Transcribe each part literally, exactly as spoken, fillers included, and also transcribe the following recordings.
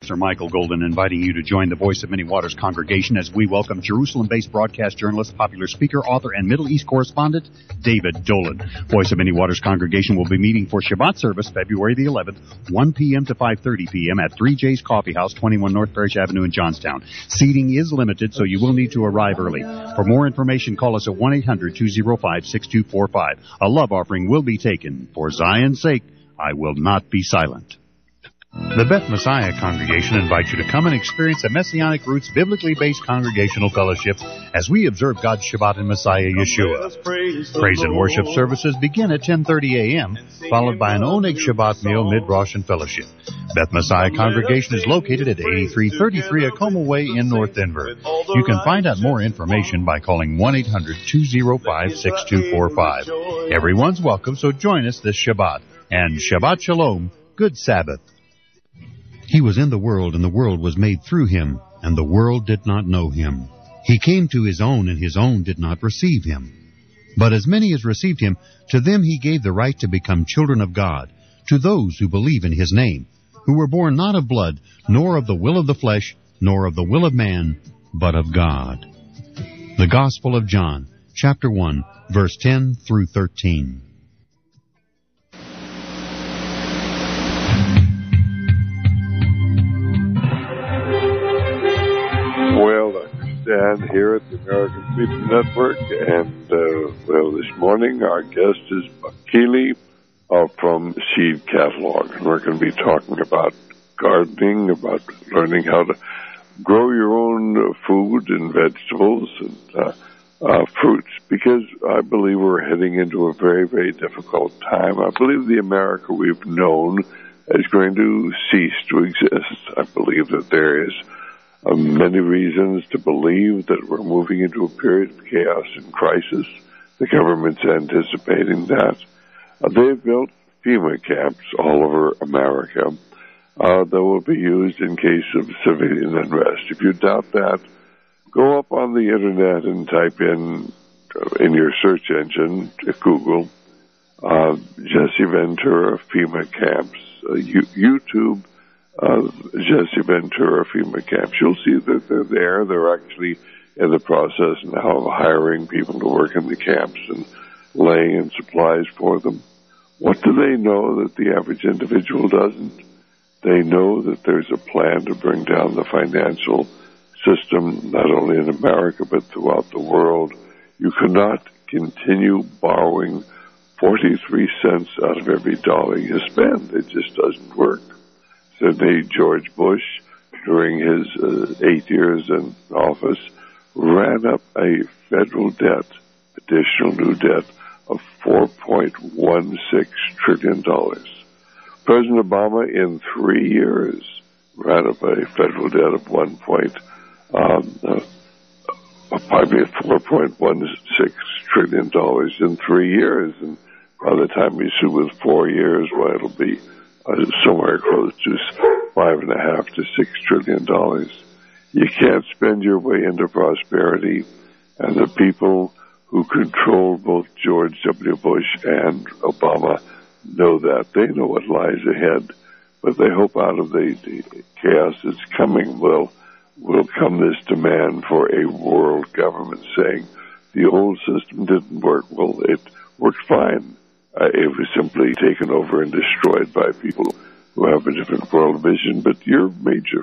Pastor Michael Golden, inviting you to join the Voice of Many Waters congregation as we welcome Jerusalem-based broadcast journalist, popular speaker, author, and Middle East correspondent, David Dolan. Voice of Many Waters congregation will be meeting for Shabbat service February the eleventh, one p.m. to five thirty p.m. at three J's Coffee House, twenty-one North Parrish Avenue in Johnstown. Seating is limited, so you will need to arrive early. For more information, call us at one eight hundred two oh five six two four five. A love offering will be taken. For Zion's sake, I will not be silent. The Beth Messiah congregation invites you to come and experience a Messianic Roots biblically based congregational fellowship as we observe God's Shabbat in Messiah Yeshua. Praise and worship services begin at ten thirty a.m., followed by an Oneg Shabbat meal, mid-Rosh, and fellowship. Beth Messiah congregation is located at eighty-three thirty-three Acoma Way in North Denver. You can find out more information by calling one eight hundred two oh five six two four five. Everyone's welcome, so join us this Shabbat. And Shabbat Shalom, good Sabbath. He was in the world, and the world was made through him, and the world did not know him. He came to his own, and his own did not receive him. But as many as received him, to them he gave the right to become children of God, to those who believe in his name, who were born not of blood, nor of the will of the flesh, nor of the will of man, but of God. The Gospel of John, chapter one, verse ten through thirteen. Well, Doctor Stan here at the American Freedom Network, and, uh, well, this morning our guest is Buck Keeley uh, from Seed Catalog, and we're going to be talking about gardening, about learning how to grow your own uh, food and vegetables and uh, uh, fruits, because I believe we're heading into a very, very difficult time. I believe the America we've known is going to cease to exist. I believe that there is Uh, many reasons to believe that we're moving into a period of chaos and crisis. The government's anticipating that. Uh, they've built FEMA camps all over America uh, that will be used in case of civilian unrest. If you doubt that, go up on the Internet and type in, uh, in your search engine, to Google, uh, Jesse Ventura FEMA camps, uh, U- YouTube, Uh, Jesse Ventura FEMA camps. You'll see that they're there. They're actually in the process now of hiring people to work in the camps and laying in supplies for them. What do they know that the average individual doesn't? They know that there's a plan to bring down the financial system, not only in America, but throughout the world. You cannot continue borrowing forty-three cents out of every dollar you spend. It just doesn't work. Today, George Bush, during his uh, eight years in office, ran up a federal debt, additional new debt, of four point one six trillion dollars. President Obama, in three years, ran up a federal debt of one point, um, uh, pardon me, four point one six trillion dollars in three years. And by the time he's through with four years, well, it'll be Uh, somewhere close to five and a half to six trillion dollars. You can't spend your way into prosperity, and the people who control both George W. Bush and Obama know that. They know what lies ahead, but they hope out of the, the chaos that's coming will will come this demand for a world government, saying the old system didn't work. Well, it worked fine. Uh, it was simply taken over and destroyed by people who have a different world vision. But your major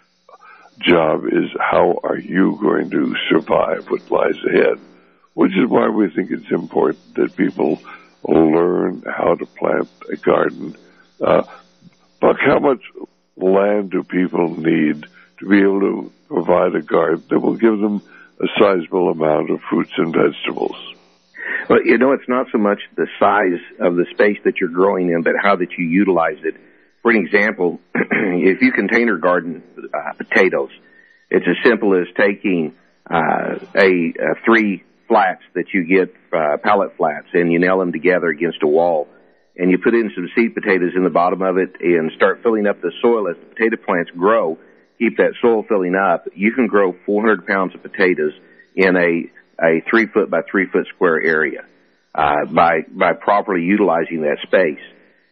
job is, how are you going to survive what lies ahead? Which is why we think it's important that people learn how to plant a garden. Uh, Buck, how much land do people need to be able to provide a garden that will give them a sizable amount of fruits and vegetables? Well, you know, it's not so much the size of the space that you're growing in, but how that you utilize it. For an example, if you container garden uh, potatoes, it's as simple as taking uh, a, a three flats that you get, uh, pallet flats, and you nail them together against a wall, and you put in some seed potatoes in the bottom of it and start filling up the soil as the potato plants grow. Keep that soil filling up. You can grow four hundred pounds of potatoes in a a three foot by three foot square area, uh, by, by properly utilizing that space.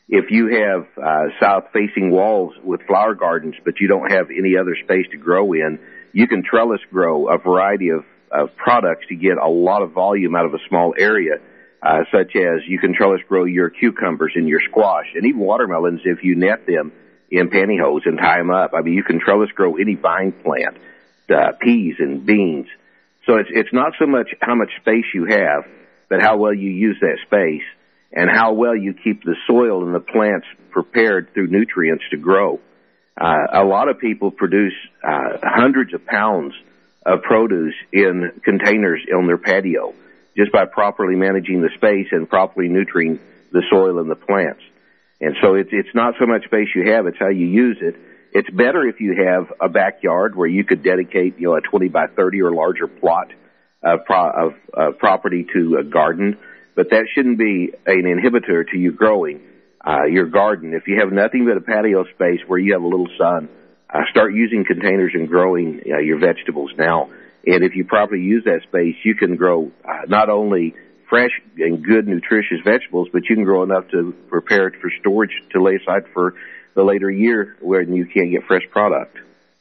If you have uh, south-facing walls with flower gardens, but you don't have any other space to grow in, you can trellis grow a variety of, of products to get a lot of volume out of a small area, uh, such as you can trellis grow your cucumbers and your squash, and even watermelons if you net them in pantyhose and tie them up. I mean, you can trellis grow any vine plant, uh, peas and beans. So it's it's not so much how much space you have, but how well you use that space and how well you keep the soil and the plants prepared through nutrients to grow. Uh, a lot of people produce uh, hundreds of pounds of produce in containers on their patio just by properly managing the space and properly nurturing the soil and the plants. And so it's it's not so much space you have, it's how you use it. It's better if you have a backyard where you could dedicate, you know, a twenty by thirty or larger plot of, pro- of uh, property to a garden, but that shouldn't be an inhibitor to you growing uh, your garden. If you have nothing but a patio space where you have a little sun, uh, start using containers and growing uh, your vegetables now. And if you properly use that space, you can grow uh, not only fresh and good nutritious vegetables, but you can grow enough to prepare it for storage to lay aside for the later year when you can't get fresh product.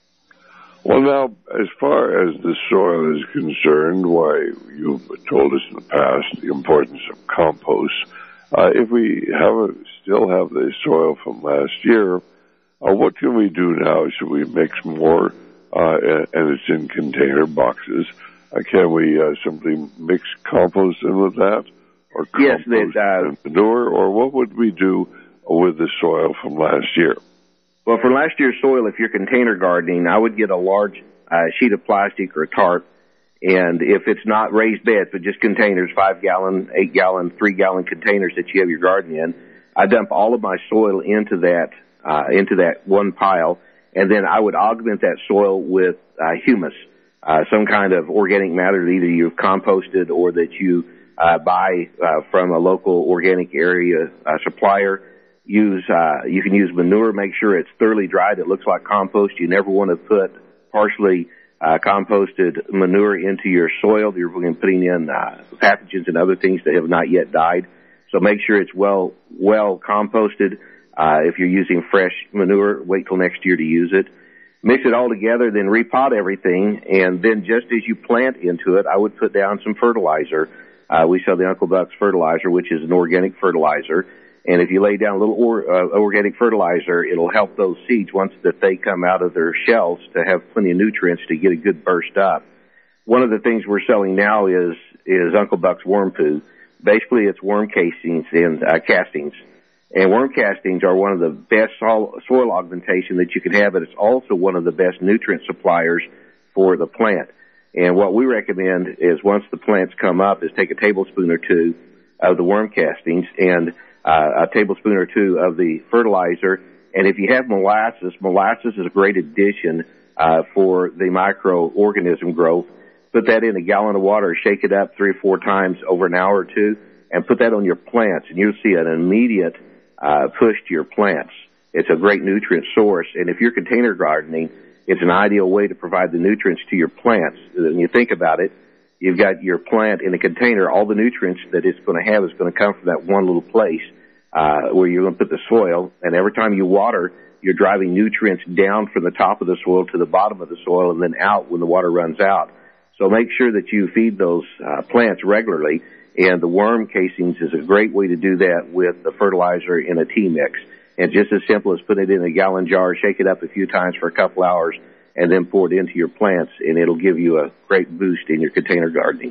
Well, now, as far as the soil is concerned, why you've told us in the past the importance of compost. Uh, if we have a, still have the soil from last year, uh, what can we do now? Should we mix more, uh, and, and it's in container boxes? Uh, can we uh, simply mix compost in with that, or compost yes, that, uh, and manure, or what would we do with the soil from last year? Well, for last year's soil, if you're container gardening, I would get a large uh, sheet of plastic or a tarp, and if it's not raised beds, but just containers, five-gallon, eight-gallon, three-gallon containers that you have your garden in, I dump all of my soil into that uh, into that one pile, and then I would augment that soil with uh, humus, uh, some kind of organic matter that either you've composted or that you uh, buy uh, from a local organic area uh, supplier. Use, uh, you can use manure, make sure it's thoroughly dried. It looks like compost. You never want to put partially, uh, composted manure into your soil. You're putting in, uh, pathogens and other things that have not yet died. So make sure it's well, well composted. Uh, if you're using fresh manure, wait till next year to use it. Mix it all together, then repot everything. And then just as you plant into it, I would put down some fertilizer. Uh, we sell the Uncle Buck's fertilizer, which is an organic fertilizer. And if you lay down a little or, uh, organic fertilizer, it'll help those seeds once that they come out of their shells to have plenty of nutrients to get a good burst up. One of the things we're selling now is is Uncle Buck's worm poo. Basically, it's worm casings and uh, castings. And worm castings are one of the best soil, soil augmentation that you can have, but it's also one of the best nutrient suppliers for the plant. And what we recommend is once the plants come up is take a tablespoon or two of the worm castings and Uh, a tablespoon or two of the fertilizer. And if you have molasses, molasses is a great addition uh, for the microorganism growth. Put that in a gallon of water, shake it up three or four times over an hour or two, and put that on your plants, and you'll see an immediate uh, push to your plants. It's a great nutrient source, and if you're container gardening, it's an ideal way to provide the nutrients to your plants. When you think about it, you've got your plant in a container. All the nutrients that it's going to have is going to come from that one little place uh, where you're going to put the soil. And every time you water, you're driving nutrients down from the top of the soil to the bottom of the soil and then out when the water runs out. So make sure that you feed those uh, plants regularly. And the worm casings is a great way to do that with the fertilizer in a tea mix. And just as simple as put it in a gallon jar, shake it up a few times for a couple hours, and then pour it into your plants, and it'll give you a great boost in your container gardening.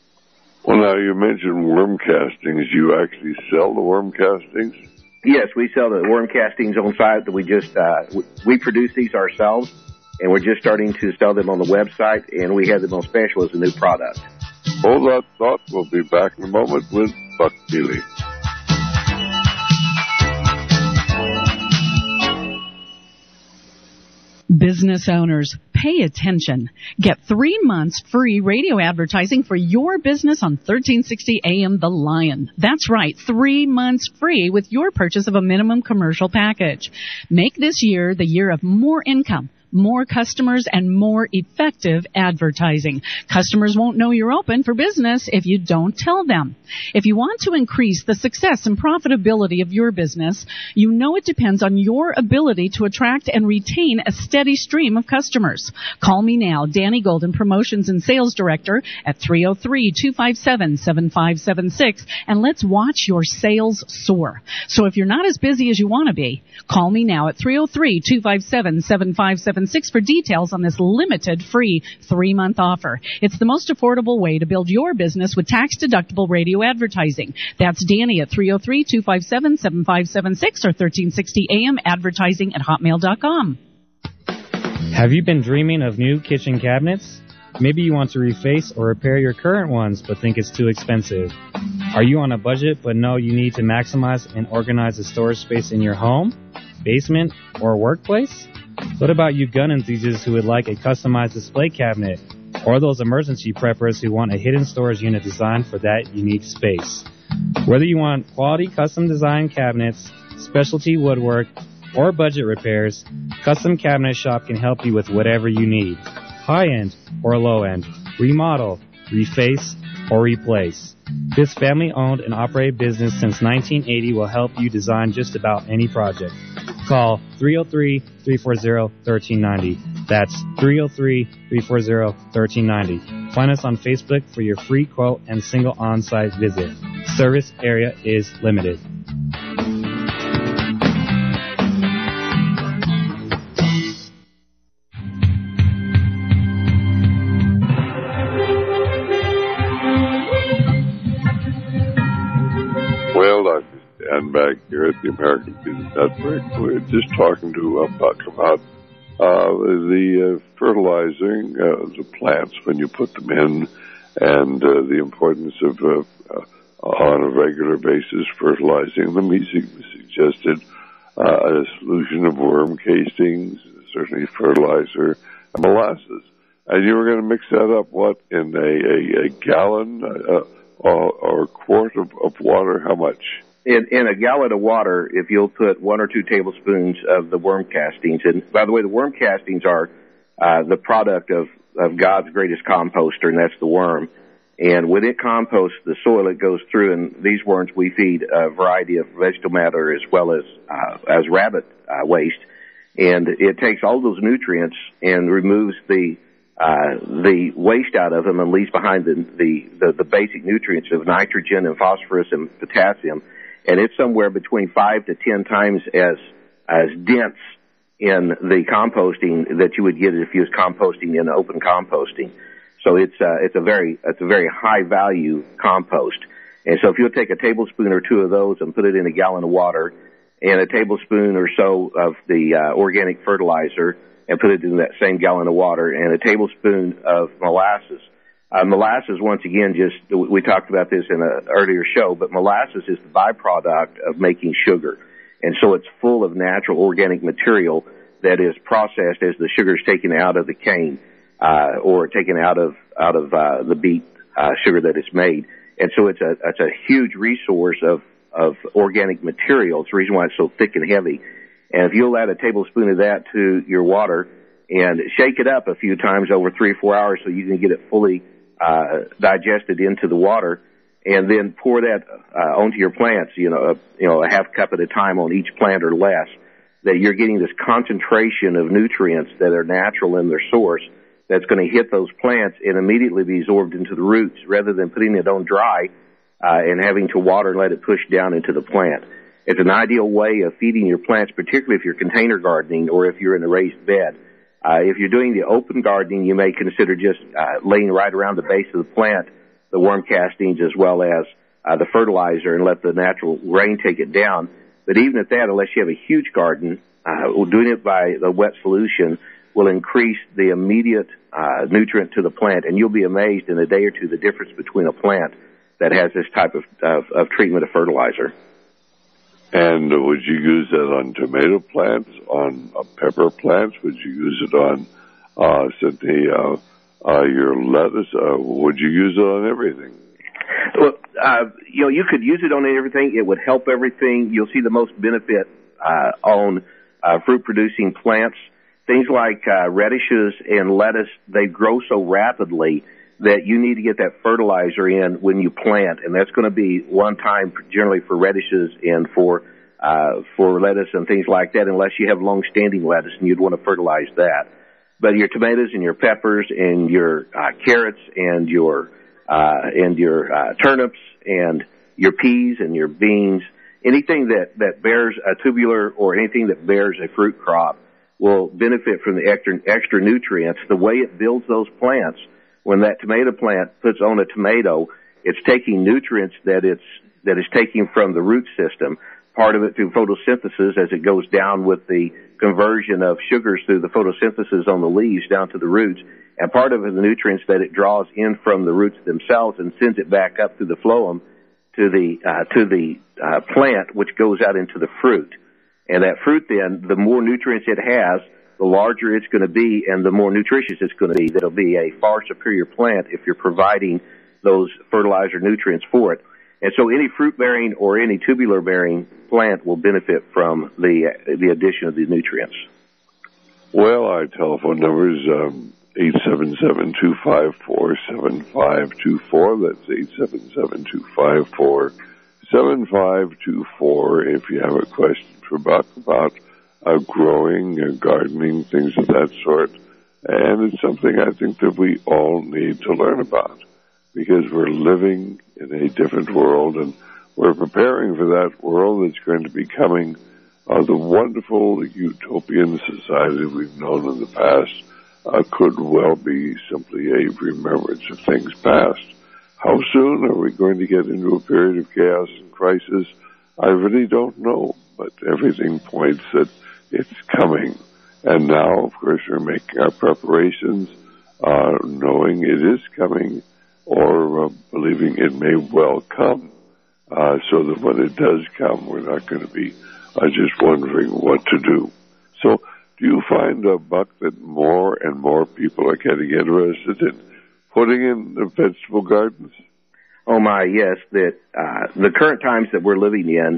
Well, now, you mentioned worm castings. You actually sell the worm castings? Yes, we sell the worm castings on site. That we just uh, we produce these ourselves, and we're just starting to sell them on the website, and we have them on special as a new product. Hold that thought. We'll be back in a moment with Buck Keeley. Business owners, pay attention. Get three months free radio advertising for your business on thirteen sixty A M The Lion. That's right, three months free with your purchase of a minimum commercial package. Make this year the year of more income, more customers, and more effective advertising. Customers won't know you're open for business if you don't tell them. If you want to increase the success and profitability of your business, you know it depends on your ability to attract and retain a steady stream of customers. Call me now, Danny Golden, Promotions and Sales Director, at three oh three, two five seven, seven five seven six, and let's watch your sales soar. So if you're not as busy as you want to be, call me now at three oh three, two five seven, seven five seven six for details on this limited free three-month offer. It's the most affordable way to build your business with tax-deductible radio advertising. That's Danny at three oh three, two five seven, seven five seven six or thirteen sixty A M advertising at hotmail dot com. Have you been dreaming of new kitchen cabinets? Maybe you want to reface or repair your current ones but think it's too expensive. Are you on a budget but know you need to maximize and organize the storage space in your home, basement, or workplace? What about you gun enthusiasts who would like a customized display cabinet, or those emergency preppers who want a hidden storage unit designed for that unique space? Whether you want quality custom design cabinets, specialty woodwork, or budget repairs, Custom Cabinet Shop can help you with whatever you need. High-end or low-end, remodel, reface, or replace. This family-owned and operated business since nineteen eighty will help you design just about any project. Call three oh three, three four zero, one three nine zero. That's three oh three, three four zero, one three nine zero. Find us on Facebook for your free quote and single on-site visit. Service area is limited. And back here at the American Business Network, we're just talking to uh, Buck about uh, the uh, fertilizing uh, the plants when you put them in, and uh, the importance of uh, uh, on a regular basis fertilizing them. He suggested uh, a solution of worm castings, certainly fertilizer, and molasses. And you were going to mix that up, what, in a, a, a gallon uh, or, or a quart of, of water? How much? In, in a gallon of water, if you'll put one or two tablespoons of the worm castings, and by the way, the worm castings are uh, the product of, of God's greatest composter, and that's the worm. And when it composts the soil, it goes through, and these worms we feed a variety of vegetable matter as well as uh, as rabbit uh, waste, and it takes all those nutrients and removes the uh, the waste out of them and leaves behind the, the the the basic nutrients of nitrogen and phosphorus and potassium. And it's somewhere between five to ten times as as dense in the composting that you would get if you was composting in open composting. So it's uh, it's a very it's a very high value compost. And so if you'll take a tablespoon or two of those and put it in a gallon of water, and a tablespoon or so of the uh, organic fertilizer and put it in that same gallon of water, and a tablespoon of molasses. Uh, molasses, once again, just, we talked about this in an earlier show, but molasses is the byproduct of making sugar. And so it's full of natural organic material that is processed as the sugar is taken out of the cane, uh, or taken out of, out of, uh, the beet, uh, sugar that is made. And so it's a, it's a huge resource of, of organic material. It's the reason why it's so thick and heavy. And if you'll add a tablespoon of that to your water and shake it up a few times over three or four hours so you can get it fully Uh, digested into the water, and then pour that uh, onto your plants, you know, a, you know, a half cup at a time on each plant or less, that you're getting this concentration of nutrients that are natural in their source that's going to hit those plants and immediately be absorbed into the roots rather than putting it on dry uh, and having to water and let it push down into the plant. It's an ideal way of feeding your plants, particularly if you're container gardening or if you're in a raised bed. Uh, if you're doing the open gardening, you may consider just uh, laying right around the base of the plant the worm castings as well as uh, the fertilizer and let the natural rain take it down. But even at that, unless you have a huge garden, uh, doing it by the wet solution will increase the immediate uh, nutrient to the plant, and you'll be amazed in a day or two the difference between a plant that has this type of, of, of treatment of fertilizer. And uh, would you use that on tomato plants, on uh, pepper plants? Would you use it on, uh, say, uh, uh, your lettuce? Uh, would you use it on everything? Well, uh, you know, you could use it on everything. It would help everything. You'll see the most benefit uh, on uh, fruit-producing plants. things like uh, radishes and lettuce, they grow so rapidly that you need to get that fertilizer in when you plant, and that's going to be one time generally for radishes and for uh, for lettuce and things like that, unless you have long-standing lettuce and you'd want to fertilize that. But your tomatoes and your peppers and your uh, carrots and your uh, and your uh, turnips and your peas and your beans, anything that, that bears a tubular or anything that bears a fruit crop will benefit from the extra, extra nutrients. The way it builds those plants, when that tomato plant puts on a tomato, it's taking nutrients that it's that is taking from the root system, part of it through photosynthesis as it goes down with the conversion of sugars through the photosynthesis on the leaves down to the roots, and part of it the nutrients that it draws in from the roots themselves and sends it back up through the phloem to the uh, to the uh, plant, which goes out into the fruit. And that fruit then, the more nutrients it has, the larger it's going to be and the more nutritious it's going to be. That'll be a far superior plant if you're providing those fertilizer nutrients for it. And so any fruit-bearing or any tubular-bearing plant will benefit from the the addition of the nutrients. Well, our telephone number is um, eight seven seven, two five four, seven five two four. That's eight seven seven, two five four, seven five two four if you have a question for Buck about uh, growing, uh, gardening, things of that sort. And it's something I think that we all need to learn about, because we're living in a different world, and we're preparing for that world that's going to be coming. Uh, the wonderful utopian society we've known in the past uh, could well be simply a remembrance of things past. How soon are we going to get into a period of chaos and crisis? I really don't know, but everything points that it's coming. And now, of course, we're making our preparations, uh, knowing it is coming, or uh, believing it may well come, uh, so that when it does come, we're not going to be uh, just wondering what to do. So do you find, uh, Buck, that more and more people are getting interested in putting in the vegetable gardens? Oh, my, yes. That uh, the current times that we're living in,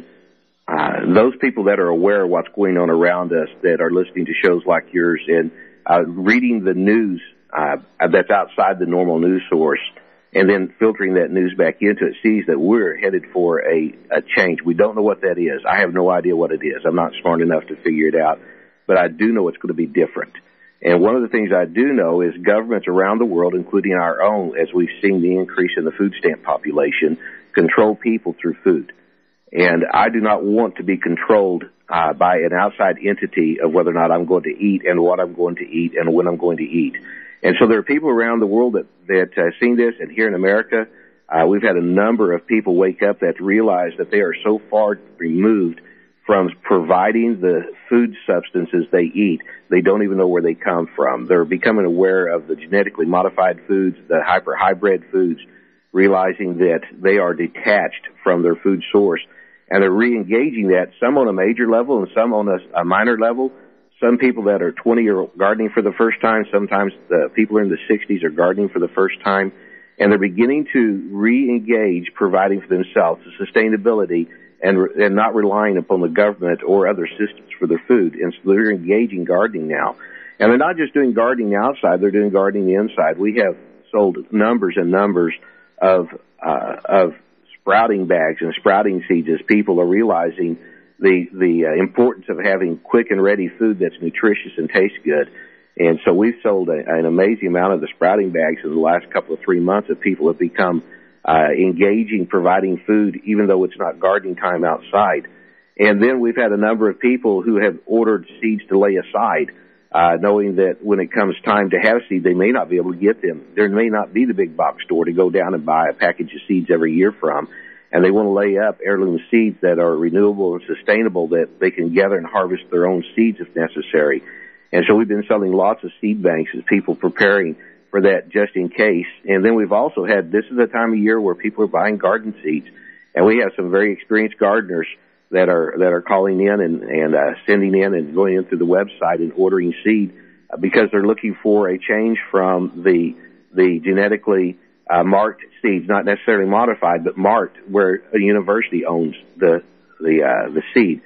uh, those people that are aware of what's going on around us, that are listening to shows like yours and uh, reading the news uh, that's outside the normal news source, and then filtering that news back into it, sees that we're headed for a, a change. We don't know what that is. I have no idea what it is. I'm not smart enough to figure it out, but I do know it's going to be different. And one of the things I do know is governments around the world, including our own, as we've seen the increase in the food stamp population, control people through food. And I do not want to be controlled uh, by an outside entity of whether or not I'm going to eat and what I'm going to eat and when I'm going to eat. And so there are people around the world that, that uh, seen this, and here in America, uh, we've had a number of people wake up that realize that they are so far removed from providing the food substances they eat, they don't even know where they come from. They're becoming aware of the genetically modified foods, the hyper-hybrid foods, realizing that they are detached from their food source, and they're re-engaging that, some on a major level and some on a, a minor level. Some people that are twenty are gardening for the first time. Sometimes the people in the sixties are gardening for the first time. And they're beginning to re-engage providing for themselves, the sustainability, and, and not relying upon the government or other systems for their food. And so they're engaging gardening now. And they're not just doing gardening outside, they're doing gardening inside. We have sold numbers and numbers of, uh, of sprouting bags and sprouting seeds as people are realizing the the uh, importance of having quick and ready food that's nutritious and tastes good. And so we've sold a, an amazing amount of the sprouting bags in the last couple of three months of people have become uh, engaging, providing food, even though it's not gardening time outside. And then we've had a number of people who have ordered seeds to lay aside, uh, knowing that when it comes time to have seed, they may not be able to get them. There may not be the big box store to go down and buy a package of seeds every year from. And they want to lay up heirloom seeds that are renewable and sustainable, that they can gather and harvest their own seeds if necessary. And so we've been selling lots of seed banks as people preparing for that just in case. And then we've also had, this is a time of year where people are buying garden seeds. And we have some very experienced gardeners that are that are calling in and, and uh, sending in and going in through the website and ordering seed uh, because they're looking for a change from the the genetically Uh, marked seeds, not necessarily modified, but marked, where a university owns the the uh, the seed.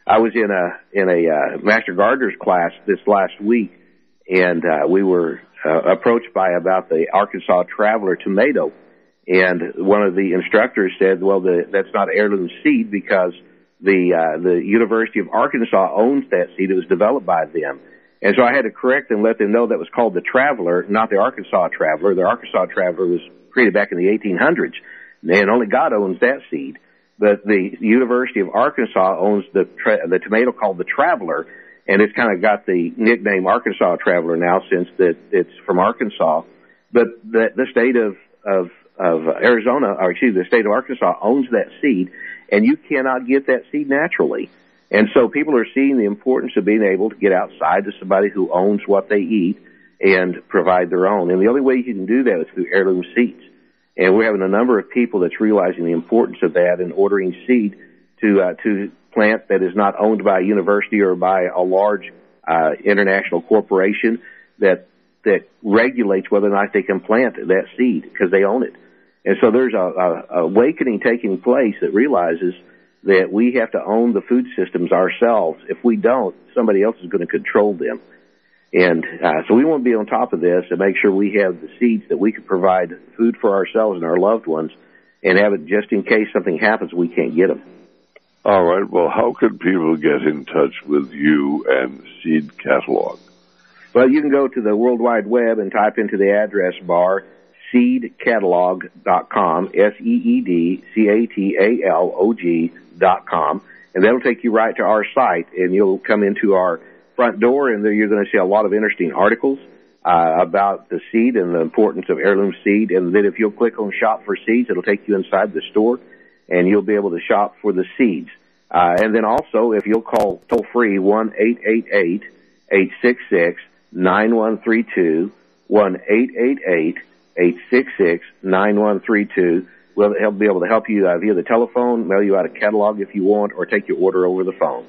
I was in a in a uh, Master Gardener's class this last week, and uh, we were uh, approached by about the Arkansas Traveler tomato, and one of the instructors said, "Well, the, that's not heirloom seed because the uh, the University of Arkansas owns that seed. It was developed by them." And so I had to correct them, let them know that was called the Traveler, not the Arkansas Traveler. The Arkansas Traveler was created back in the eighteen hundreds, and only God owns that seed. But the University of Arkansas owns the tra- the tomato called the Traveler, and it's kind of got the nickname Arkansas Traveler now since that it's from Arkansas. But the, the state of, of of Arizona, or excuse me, the state of Arkansas owns that seed, and you cannot get that seed naturally. And so people are seeing the importance of being able to get outside to somebody who owns what they eat and provide their own. And the only way you can do that is through heirloom seeds. And we're having a number of people that's realizing the importance of that and ordering seed to uh, to plant that is not owned by a university or by a large uh, international corporation that that regulates whether or not they can plant that seed because they own it. And so there's a, a, a awakening taking place that realizes that we have to own the food systems ourselves. If we don't, somebody else is going to control them. And uh, so we want to be on top of this and make sure we have the seeds that we can provide food for ourselves and our loved ones and have it just in case something happens, we can't get them. All right. Well, how can people get in touch with you and Seed Catalog? Well, you can go to the World Wide Web and type into the address bar seed catalog dot com, S E E D C A T A L O G dot com, and that'll take you right to our site, and you'll come into our front door, and there you're going to see a lot of interesting articles uh, about the seed and the importance of heirloom seed. And then if you'll click on Shop for Seeds, it'll take you inside the store, and you'll be able to shop for the seeds. Uh, and then also, if you'll call toll-free one eight eight eight, eight six six, nine one three two, one eight eight eight, eight six six, nine one three two, we'll be able to help you uh, via the telephone, mail you out a catalog if you want, or take your order over the phone.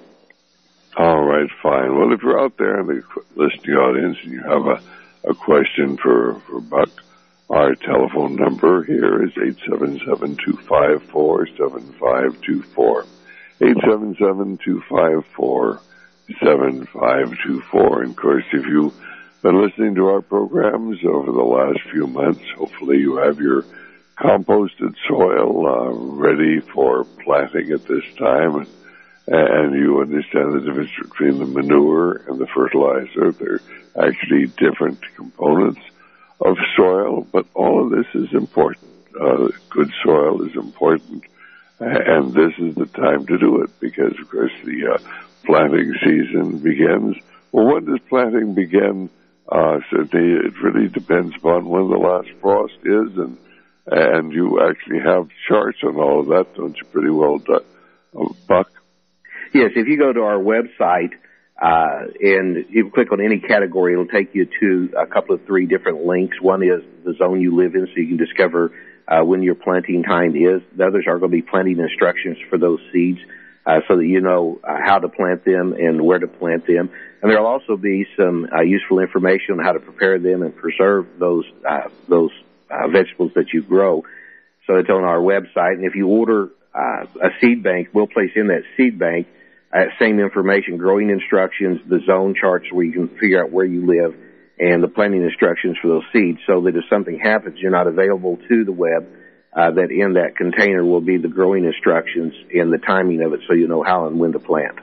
All right, fine. Well, if you're out there in the listening audience and you have a, a question for, for Buck, our telephone number here is eight seven seven, two five four, seven five two four. eight seven seven, two five four, seven five two four. And, of course, if you've been listening to our programs over the last few months, hopefully you have your composted soil uh, ready for planting at this time. And you understand the difference between the manure and the fertilizer. They're actually different components of soil, but all of this is important. Uh, good soil is important, and this is the time to do it because, of course, the uh, planting season begins. Well, when does planting begin? Uh, certainly, it really depends upon when the last frost is, and and you actually have charts on all of that, don't you? Pretty well done, uh, Buck. Yes, if you go to our website uh, and you click on any category, it'll take you to a couple of three different links. One is the zone you live in, so you can discover uh, when your planting time is. The others are going to be planting instructions for those seeds uh, so that you know uh, how to plant them and where to plant them. And there will also be some uh, useful information on how to prepare them and preserve those uh, those uh, vegetables that you grow. So it's on our website. And if you order uh, a seed bank, we'll place in that seed bank Uh, same information, growing instructions, the zone charts where you can figure out where you live, and the planting instructions for those seeds so that if something happens, you're not available to the web, uh, that in that container will be the growing instructions and the timing of it so you know how and when to plant.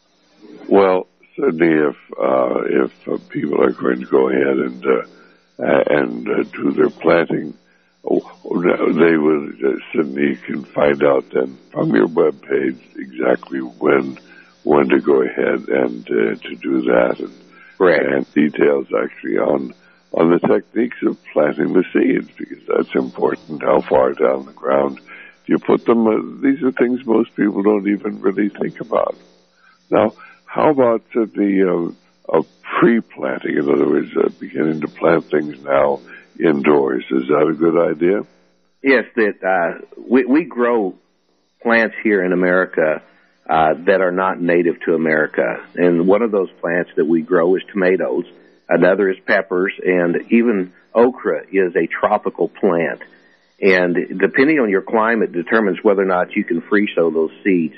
Well, certainly if, uh, if uh, people are going to go ahead and, uh, and uh, do their planting, they will uh, certainly can find out then from your web page exactly when when to go ahead and uh, to do that, and, and details actually on on the techniques of planting the seeds, because that's important. How far down the ground do you put them? Uh, these are things most people don't even really think about. Now, how about uh, the uh, of pre-planting? In other words, uh, beginning to plant things now indoors. Is that a good idea? Yes, that uh, we, we grow plants here in America uh, that are not native to America. And one of those plants that we grow is tomatoes. Another is peppers, and even okra is a tropical plant. And depending on your climate determines whether or not you can free sow those seeds.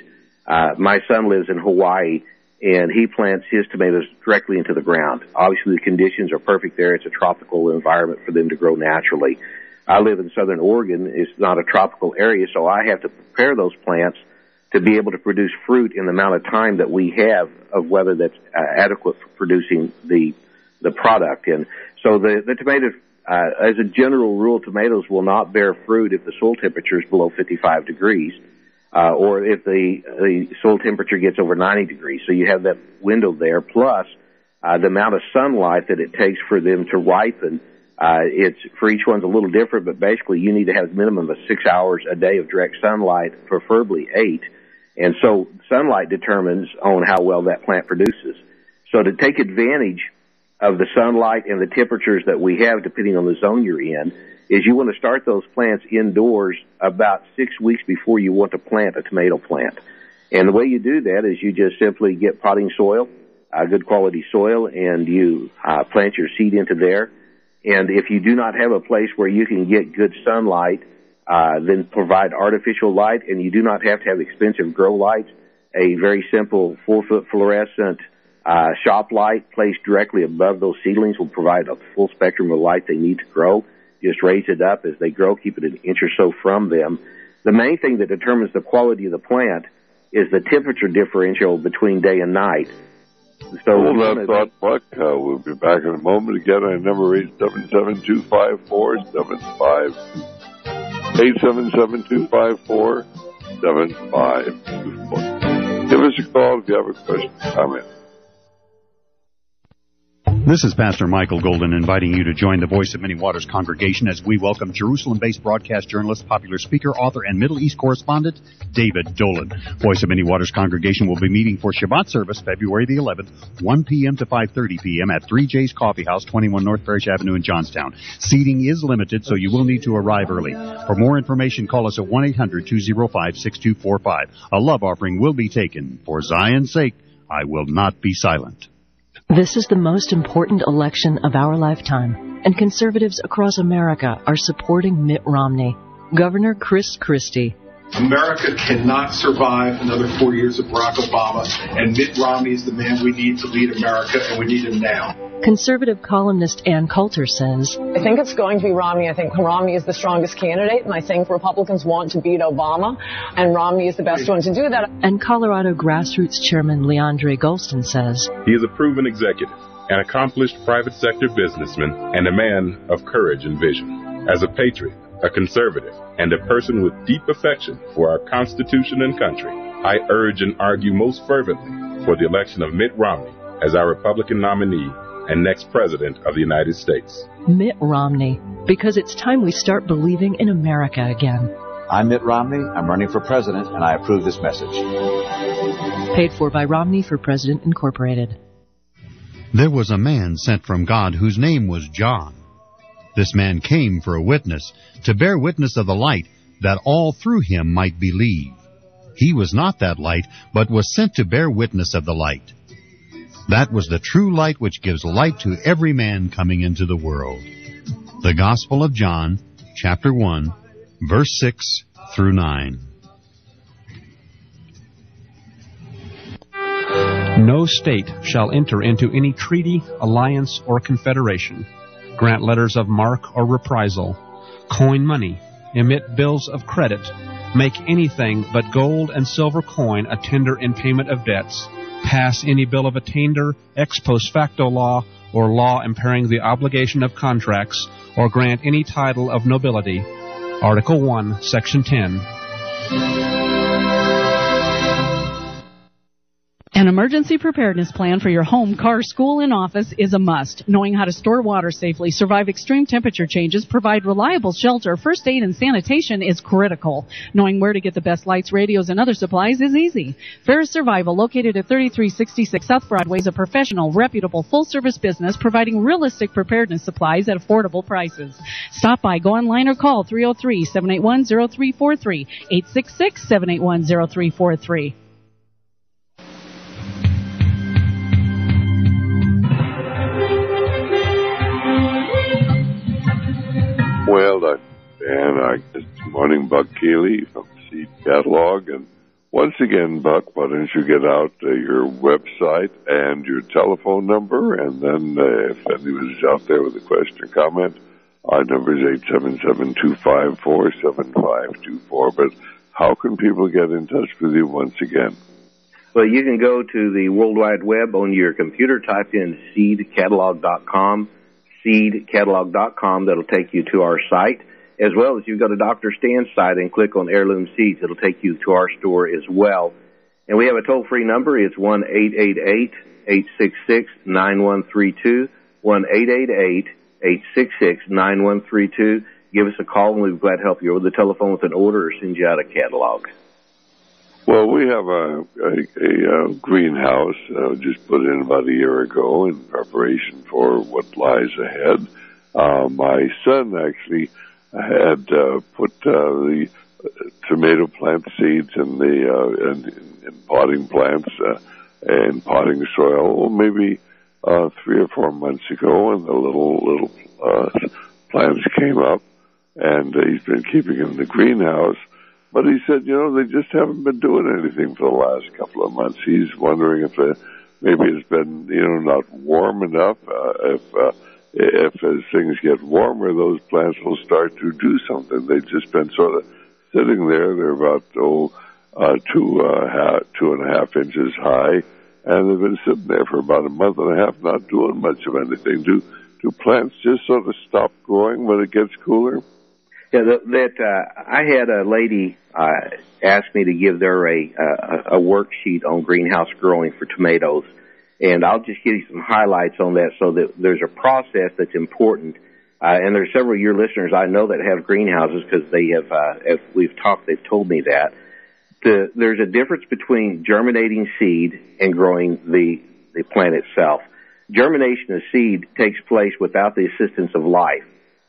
Uh, my son lives in Hawaii, and he plants his tomatoes directly into the ground. Obviously, the conditions are perfect there. It's a tropical environment for them to grow naturally. I live in southern Oregon. It's not a tropical area, so I have to prepare those plants to be able to produce fruit in the amount of time that we have of weather that's uh, adequate for producing the the product. And so the, the tomatoes, uh, as a general rule, tomatoes will not bear fruit if the soil temperature is below fifty-five degrees. Uh, or if the, the soil temperature gets over ninety degrees. So you have that window there, plus uh, the amount of sunlight that it takes for them to ripen. Uh, it's, for each one's a little different, but basically you need to have a minimum of six hours a day of direct sunlight, preferably eight. And so sunlight determines on how well that plant produces. So to take advantage of the sunlight and the temperatures that we have, depending on the zone you're in, is you want to start those plants indoors about six weeks before you want to plant a tomato plant. And the way you do that is you just simply get potting soil, uh, good quality soil, and you uh, plant your seed into there. And if you do not have a place where you can get good sunlight, uh, then provide artificial light, and you do not have to have expensive grow lights. A very simple four-foot fluorescent uh, shop light placed directly above those seedlings will provide a full spectrum of light they need to grow. Just raise it up as they grow, keep it an inch or so from them. The main thing that determines the quality of the plant is the temperature differential between day and night. So hold that thought, Buck. Uh, we'll be back in a moment. Again, our number is seven seven two five four seven five eight seven seven two five four seven five two four. Give us a call if you have a question or comment. This is Pastor Michael Golden inviting you to join the Voice of Many Waters congregation as we welcome Jerusalem-based broadcast journalist, popular speaker, author, and Middle East correspondent, David Dolan. Voice of Many Waters congregation will be meeting for Shabbat service February the eleventh, one p.m. to five thirty p.m. at three J's Coffee House, twenty-one North Parrish Avenue in Johnstown. Seating is limited, so you will need to arrive early. For more information, call us at one eight hundred two oh five six two four five. A love offering will be taken. For Zion's sake, I will not be silent. This is the most important election of our lifetime, and conservatives across America are supporting Mitt Romney. Governor Chris Christie. America cannot survive another four years of Barack Obama, and Mitt Romney is the man we need to lead America, and we need him now. Conservative columnist Ann Coulter says, I think it's going to be Romney. I think Romney is the strongest candidate, and I think Republicans want to beat Obama, and Romney is the best one to do that. And Colorado grassroots chairman Leandre Golston says, he is a proven executive, an accomplished private sector businessman, and a man of courage and vision. As a patriot, a conservative, and a person with deep affection for our Constitution and country, I urge and argue most fervently for the election of Mitt Romney as our Republican nominee and next President of the United States. Mitt Romney, because it's time we start believing in America again. I'm Mitt Romney. I'm running for president, and I approve this message. Paid for by Romney for President, Incorporated. There was a man sent from God whose name was John. This man came for a witness, to bear witness of the light, that all through him might believe. He was not that light, but was sent to bear witness of the light. That was the true light which gives light to every man coming into the world. The Gospel of John, chapter one, verse six through nine. No state shall enter into any treaty, alliance, or confederation, grant letters of marque or reprisal, coin money, emit bills of credit, make anything but gold and silver coin a tender in payment of debts, pass any bill of attainder, ex post facto law, or law impairing the obligation of contracts, or grant any title of nobility. Article one, Section ten. An emergency preparedness plan for your home, car, school, and office is a must. Knowing how to store water safely, survive extreme temperature changes, provide reliable shelter, first aid, and sanitation is critical. Knowing where to get the best lights, radios, and other supplies is easy. Ferris Survival, located at thirty-three sixty-six South Broadway, is a professional, reputable, full-service business providing realistic preparedness supplies at affordable prices. Stop by, go online, or call three oh three, seven eight one, oh three four three, eight six six, seven eight one, oh three four three. Well, uh, and I this morning, Buck Keeley from Seed Catalog, and Once again, Buck, why don't you get out uh, your website and your telephone number, and then uh, if anybody's out there with a question or comment, our number is eight seven seven, two five four, seven five two four. But how can people get in touch with you once again? Well, you can go to the World Wide Web on your computer, type in seed catalog dot com, seed catalog dot com. That'll take you to our site. As well as you go to Doctor Stan's site and click on Heirloom Seeds. It'll take you to our store as well. And we have a toll-free number. It's one eight eight eight, eight six six, nine one three two, one eight eight eight, eight six six, nine one three two. Give us a call, and we'll be glad to help you over the telephone with an order or send you out a catalog. Well, we have a, a, a greenhouse uh, just put in about a year ago in preparation for what lies ahead. Uh, my son actually had uh, put uh, the uh, tomato plant seeds in the uh, in, in potting plants uh, and potting soil, well, maybe uh, three or four months ago, and the little little uh, plants came up, and uh, he's been keeping them in the greenhouse. But he said, you know, they just haven't been doing anything for the last couple of months. He's wondering if uh, maybe it's been, you know, not warm enough. Uh, if uh, If as things get warmer, those plants will start to do something. They've just been sort of sitting there. They're about oh, uh, two, uh, half, two and a half inches high, and they've been sitting there for about a month and a half, not doing much of anything. Do do plants just sort of stop growing when it gets cooler? Yeah, that, that uh, I had a lady uh, ask me to give her a, a a worksheet on greenhouse growing for tomatoes. And I'll just give you some highlights on that so that there's a process that's important. Uh, and there's several of your listeners I know that have greenhouses because they have, uh, as we've talked, they've told me that. The, there's a difference between germinating seed and growing the, the plant itself. Germination of seed takes place without the assistance of life,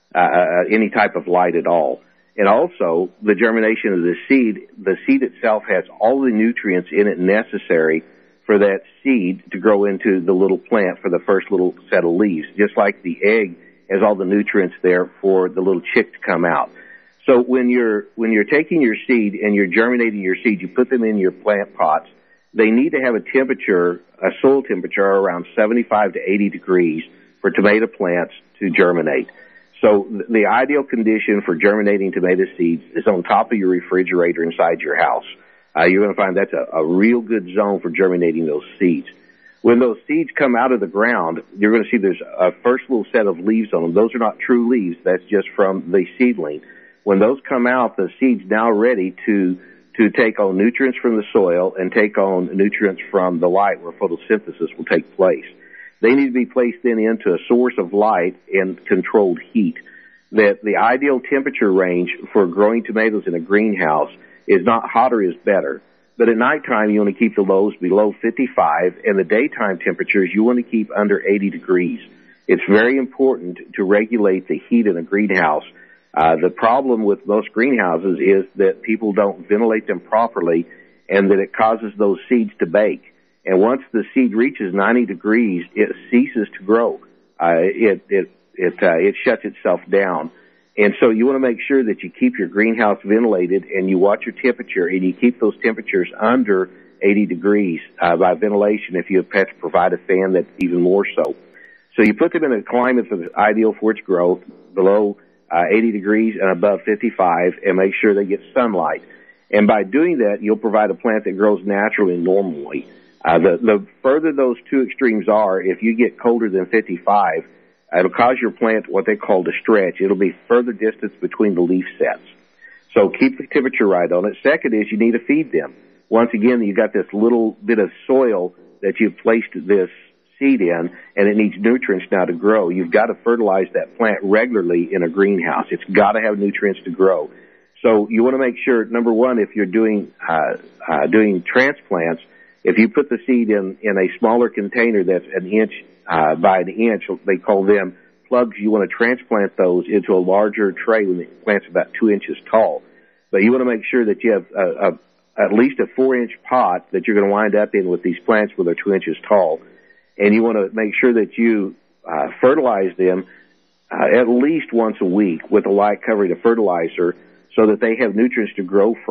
uh, any type of light at all. And also, the germination of the seed, the seed itself has all the nutrients in it necessary for that seed to grow into the little plant for the first little set of leaves, just like the egg has all the nutrients there for the little chick to come out. So when you're when you're taking your seed and you're germinating your seed, you put them in your plant pots. They need to have a temperature, a soil temperature around seventy-five to eighty degrees for tomato plants to germinate. So the ideal condition for germinating tomato seeds is on top of your refrigerator inside your house. Uh, you're going to find that's a, a real good zone for germinating those seeds. When those seeds come out of the ground, you're going to see there's a first little set of leaves on them. Those are not true leaves. That's just from the seedling. When those come out, the seed's now ready to to take on nutrients from the soil and take on nutrients from the light where photosynthesis will take place. They need to be placed then into a source of light and controlled heat. That the ideal temperature range for growing tomatoes in a greenhouse is not hotter is better. But at nighttime, you want to keep the lows below fifty-five, and the daytime temperatures you want to keep under eighty degrees. It's very important to regulate the heat in a greenhouse. Uh, the problem with most greenhouses is that people don't ventilate them properly, and that it causes those seeds to bake. And once the seed reaches ninety degrees, it ceases to grow. Uh, it it it uh, it shuts itself down. And so you want to make sure that you keep your greenhouse ventilated and you watch your temperature and you keep those temperatures under eighty degrees uh, by ventilation. If you have to provide a fan, that's even more so. So you put them in a climate that's ideal for its growth, below uh, eighty degrees and above fifty-five, and make sure they get sunlight. And by doing that, you'll provide a plant that grows naturally and normally. Uh, the, the further those two extremes are, if you get colder than fifty-five, it'll cause your plant what they call to stretch. It'll be further distance between the leaf sets. So keep the temperature right on it. Second is you need to feed them. Once again, you've got this little bit of soil that you've placed this seed in, and it needs nutrients now to grow. You've got to fertilize that plant regularly in a greenhouse. It's got to have nutrients to grow. So you want to make sure, number one, if you're doing uh, uh, doing transplants, if you put the seed in, in a smaller container that's an inch uh, by an inch, they call them plugs, you want to transplant those into a larger tray when the plant's about two inches tall. But you want to make sure that you have a, a, at least a four-inch pot that you're going to wind up in with these plants when they're two inches tall. And you want to make sure that you uh, fertilize them uh, at least once a week with a light covering of fertilizer so that they have nutrients to grow from.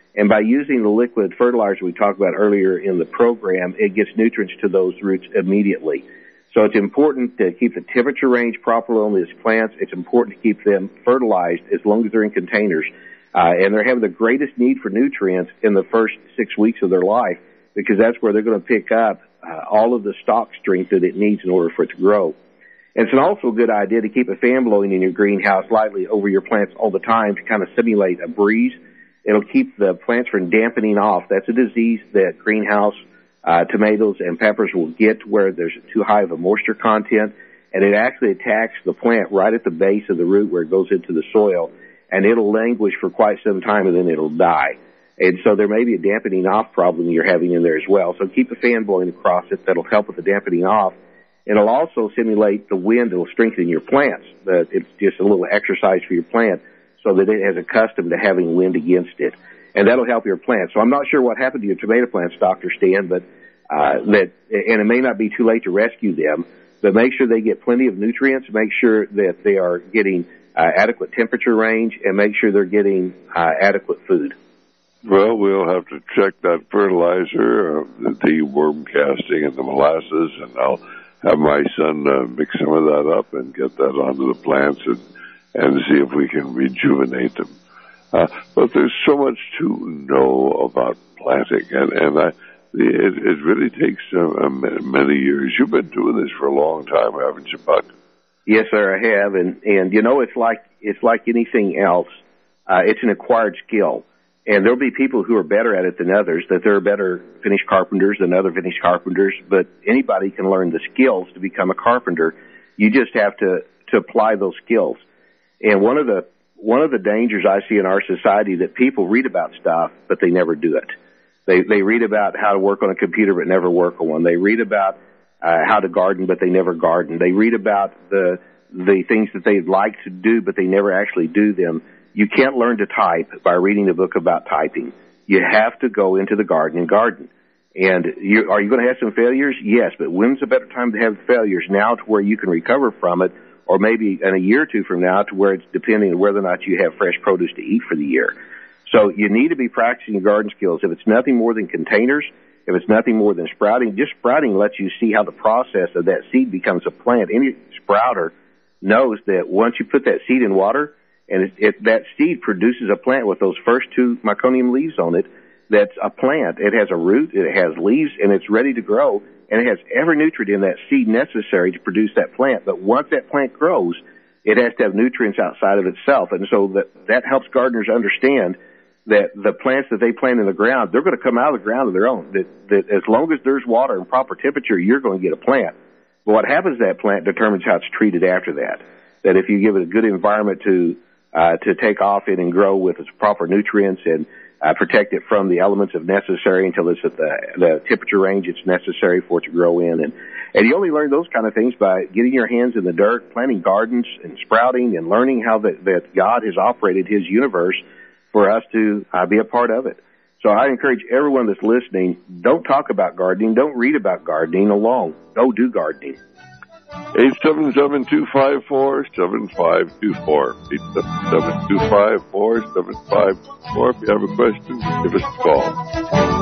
And by using the liquid fertilizer we talked about earlier in the program, it gets nutrients to those roots immediately. So it's important to keep the temperature range properly on these plants. It's important to keep them fertilized as long as they're in containers. Uh, and they're having the greatest need for nutrients in the first six weeks of their life because that's where they're going to pick up uh, all of the stock strength that it needs in order for it to grow. And it's also a good idea to keep a fan blowing in your greenhouse lightly over your plants all the time to kind of simulate a breeze. It'll keep the plants from dampening off. That's a disease that greenhouse uh, tomatoes and peppers will get where there's too high of a moisture content, and it actually attacks the plant right at the base of the root where it goes into the soil, and it'll languish for quite some time, and then it'll die. And so there may be a dampening off problem you're having in there as well. So keep a fan blowing across it. That'll help with the dampening off. It'll also simulate the wind that will strengthen your plants. It's just a little exercise for your plant so that it has accustomed to having wind against it. And that'll help your plants. So I'm not sure what happened to your tomato plants, Doctor Stan, but uh, that, and it may not be too late to rescue them, but make sure they get plenty of nutrients, make sure that they are getting uh, adequate temperature range, and make sure they're getting uh, adequate food. Well, we'll have to check that fertilizer, uh, the worm casting and the molasses, and I'll have my son uh, mix some of that up and get that onto the plants and, and see if we can rejuvenate them. Uh, but there's so much to know about planting, and, and I, it, it really takes uh, many years. You've been doing this for a long time, haven't you, Buck? Yes, sir, I have, and, and you know, it's like, it's like anything else. Uh, it's an acquired skill. And there'll be people who are better at it than others, that they're better finished carpenters than other finished carpenters, but anybody can learn the skills to become a carpenter. You just have to, to apply those skills. And one of the, one of the dangers I see in our society that people read about stuff, but they never do it. They, they read about how to work on a computer, but never work on one. They read about, uh, how to garden, but they never garden. They read about the, the things that they'd like to do, but they never actually do them. You can't learn to type by reading a book about typing. You have to go into the garden and garden. And you, are you going to have some failures? Yes, but when's a better time to have failures? Now to where you can recover from it, or maybe in a year or two from now to where it's depending on whether or not you have fresh produce to eat for the year. So you need to be practicing your garden skills. If it's nothing more than containers, if it's nothing more than sprouting, just sprouting lets you see how the process of that seed becomes a plant. Any sprouter knows that once you put that seed in water, and it, it, that seed produces a plant with those first two meconium leaves on it. That's a plant. It has a root, it has leaves, and it's ready to grow, and it has every nutrient in that seed necessary to produce that plant. But once that plant grows, it has to have nutrients outside of itself. And so that, that helps gardeners understand that the plants that they plant in the ground, they're going to come out of the ground of their own. That, that as long as there's water and proper temperature, you're going to get a plant. But what happens to that plant determines how it's treated after that. That if you give it a good environment to Uh, to take off in and grow with its proper nutrients and uh, protect it from the elements if necessary until it's at the, the temperature range it's necessary for it to grow in. And, and you only learn those kind of things by getting your hands in the dirt, planting gardens and sprouting and learning how that, that God has operated his universe for us to uh, be a part of it. So I encourage everyone that's listening, don't talk about gardening, don't read about gardening alone. Go do gardening. eight seven seven, two five four, seven five two four. eight seven seven, two five four, seven five two four. If you have a question, give us a call.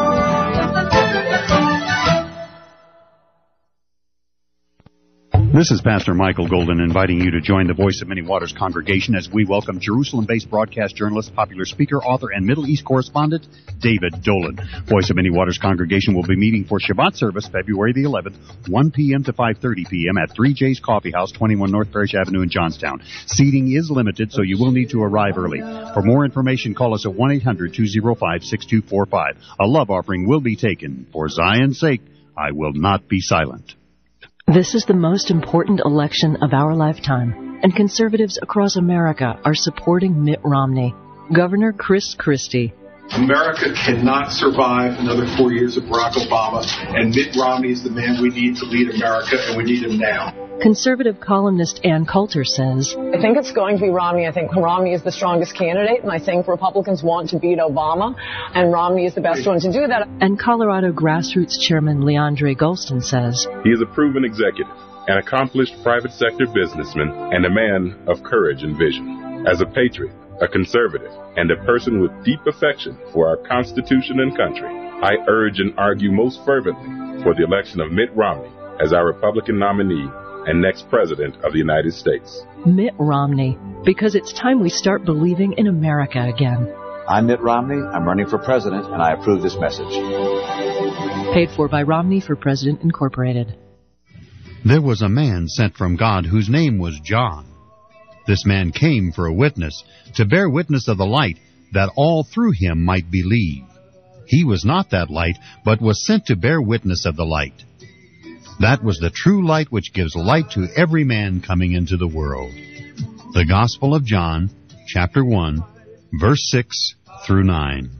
This is Pastor Michael Golden inviting you to join the Voice of Many Waters congregation as we welcome Jerusalem-based broadcast journalist, popular speaker, author, and Middle East correspondent David Dolan. Voice of Many Waters congregation will be meeting for Shabbat service February the eleventh, one p.m. to five thirty p.m. at three J's Coffee House, twenty-one North Parish Avenue in Johnstown. Seating is limited, so you will need to arrive early. For more information, call us at one eight hundred, two oh five, six two four five. A love offering will be taken. For Zion's sake, I will not be silent. This is the most important election of our lifetime, and conservatives across America are supporting Mitt Romney. Governor Chris Christie. America cannot survive another four years of Barack Obama, and Mitt Romney is the man we need to lead America, and we need him now. Conservative columnist Ann Coulter says, I think it's going to be Romney. I think Romney is the strongest candidate, and I think Republicans want to beat Obama, and Romney is the best one to do that. And Colorado grassroots chairman Leandre Golston says, He is a proven executive, an accomplished private sector businessman, and a man of courage and vision. As a patriot, a conservative, and a person with deep affection for our Constitution and country, I urge and argue most fervently for the election of Mitt Romney as our Republican nominee and next President of the United States. Mitt Romney, because it's time we start believing in America again. I'm Mitt Romney. I'm running for president, and I approve this message. Paid for by Romney for President, Incorporated. There was a man sent from God whose name was John. This man came for a witness, to bear witness of the light, that all through him might believe. He was not that light, but was sent to bear witness of the light. That was the true light which gives light to every man coming into the world. The Gospel of John, chapter one, verse six through nine.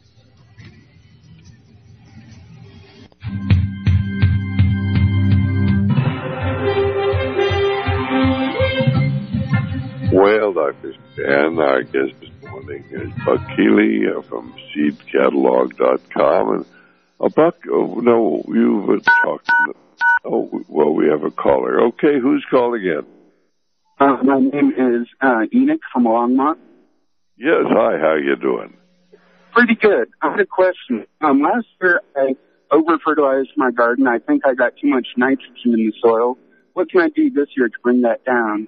Well, Doctor Stan, our guest this morning is Buck Keeley uh, from seed catalog dot com. And uh, Buck, oh, no, you've uh, talked to the, oh, well, we have a caller. Okay, who's calling in? Uh, my name is uh, Enoch from Longmont. Yes, hi, how you doing? Pretty good. I had a question. Um, last year I over-fertilized my garden. I think I got too much nitrogen in the soil. What can I do this year to bring that down?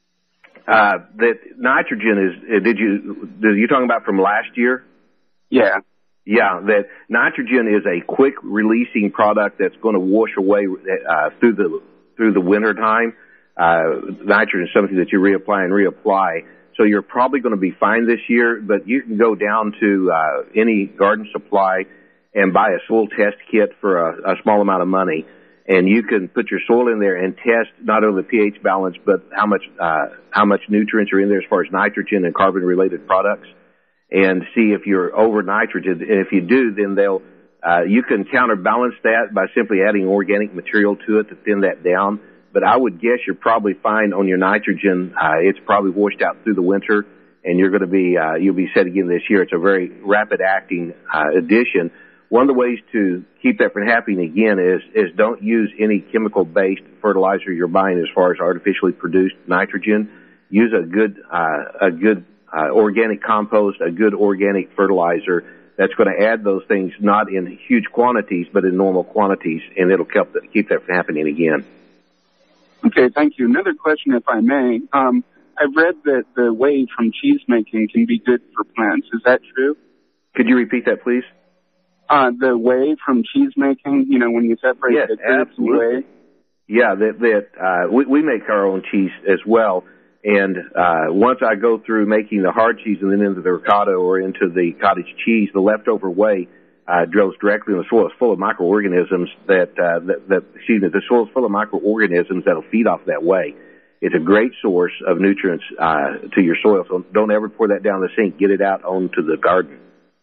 Uh, that nitrogen is, did you, did you talking about from last year? Yeah. Yeah, that nitrogen is a quick releasing product that's going to wash away, uh, through the, through the winter time. Uh, nitrogen is something that you reapply and reapply. So you're probably going to be fine this year, but you can go down to, uh, any garden supply and buy a soil test kit for a, a small amount of money. And you can put your soil in there and test not only the pH balance, but how much, uh, how much nutrients are in there as far as nitrogen and carbon related products, and see if you're over nitrogen. And if you do, then they'll, uh, you can counterbalance that by simply adding organic material to it to thin that down. But I would guess you're probably fine on your nitrogen. Uh, it's probably washed out through the winter, and you're going to be, uh, you'll be set again this year. It's a very rapid acting, uh, addition. One of the ways to keep that from happening again is, is don't use any chemical-based fertilizer you're buying as far as artificially produced nitrogen. Use a good, uh, a good, uh, organic compost, a good organic fertilizer that's going to add those things not in huge quantities, but in normal quantities, and it'll keep, the, keep that from happening again. Okay, thank you. Another question, if I may. Um, I've read that the whey from cheese making can be good for plants. Is that true? Could you repeat that, please? Uh, the whey from cheese making, you know, when you separate yes, the grits and whey. Yeah, that, that, uh, we, we make our own cheese as well. And, uh, once I go through making the hard cheese and then into the ricotta or into the cottage cheese, the leftover whey, uh, drills directly in the soil. It's full of microorganisms that, uh, that, that, excuse me, the soil is full of microorganisms that'll feed off that whey. It's a great source of nutrients, uh, to your soil. So don't ever pour that down the sink. Get it out onto the garden.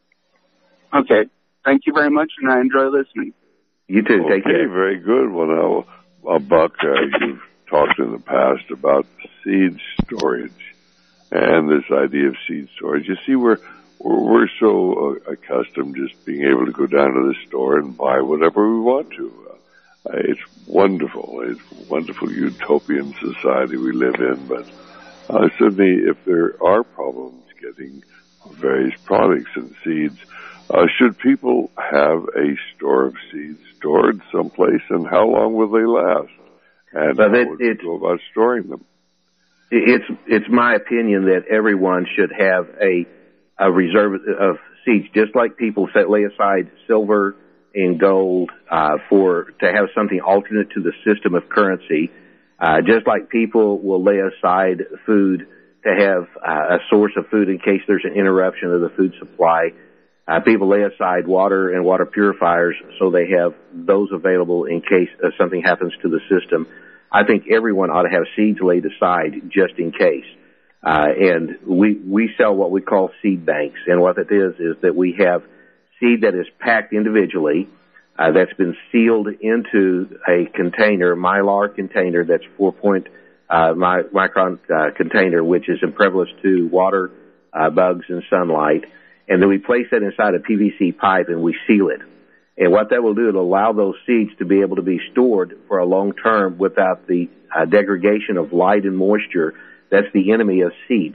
Okay. Thank you very much, and I enjoy listening. You too. Okay, Take care. Very good. Well, now, uh, Buck, uh, you've talked in the past about seed storage and this idea of seed storage. You see, we're we're, we're so uh, accustomed just being able to go down to the store and buy whatever we want to. Uh, it's wonderful. It's a wonderful utopian society we live in. But uh, certainly, if there are problems getting various products and seeds, Uh, should people have a store of seeds stored someplace, and how long will they last? And but how it, would you go about storing them? It's it's my opinion that everyone should have a a reserve of seeds, just like people set lay aside silver and gold uh, for to have something alternate to the system of currency. Uh, just like people will lay aside food to have uh, a source of food in case there's an interruption of the food supply. Uh, people lay aside water and water purifiers so they have those available in case uh, something happens to the system. I think everyone ought to have seeds laid aside just in case. Uh, and we, we sell what we call seed banks. And what that is, is that we have seed that is packed individually, uh, that's been sealed into a container, mylar container that's four point, uh, my, micron, uh, container, which is impervious to water, uh, bugs and sunlight. And then we place that inside a P V C pipe and we seal it. And what that will do, it'll allow those seeds to be able to be stored for a long term without the uh, degradation of light and moisture. That's the enemy of seeds.